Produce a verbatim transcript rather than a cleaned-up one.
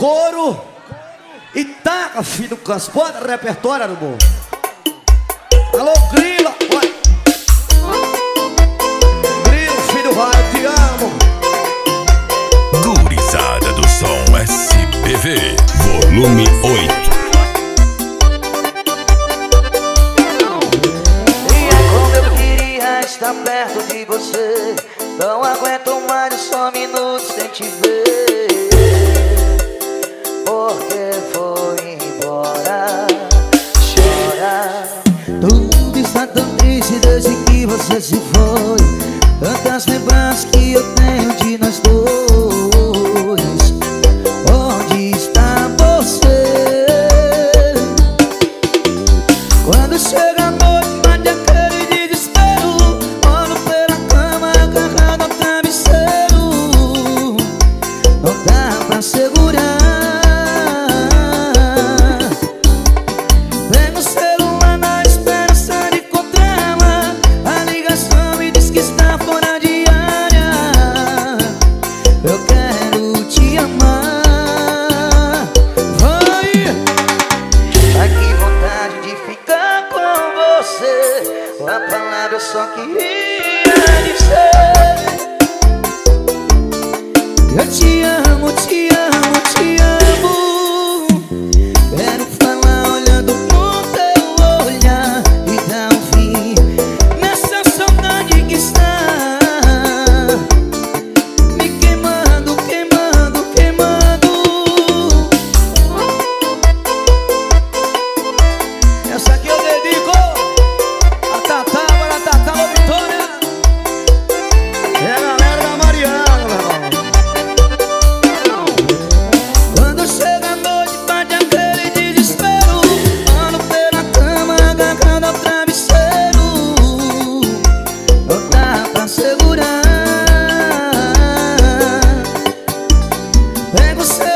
couro e taca, filho, com as portas repertório do morro. Alô, Grila, olha. Grilo, filho, vai, eu te amo. Gurizada do som S P V, volume oito. E é como eu queria estar perto de você. Não aguento mais só minutos sem te ver. Porque foi embora, chora. Tudo está tão triste desde que você se foi. Tantas lembranças que eu tenho de nós dois. Onde está você? Quando chega a noite, bate aquele desespero. Olho pela cama, agarrado ao travesseiro. Não dá pra segurar. Pego o celular na esperança de encontrá-la. A ligação me diz que está fora de área. Eu quero te amar. Vai! Ai, que vontade de ficar com você. Uma palavra eu só queria dizer. Eu te amo, te amo, te amo. Quero falar olhando no teu olhar e dar um fim nessa saudade que está me queimando, queimando, queimando. Essa aqui eu dedico a Tatá, para a Tatá da Vitória. É a galera da Mariana, meu irmão. Quando chega a noite, bate aquele desespero. Ando pela cama, agarrado ao travesseiro. Não dá pra segurar. Pego o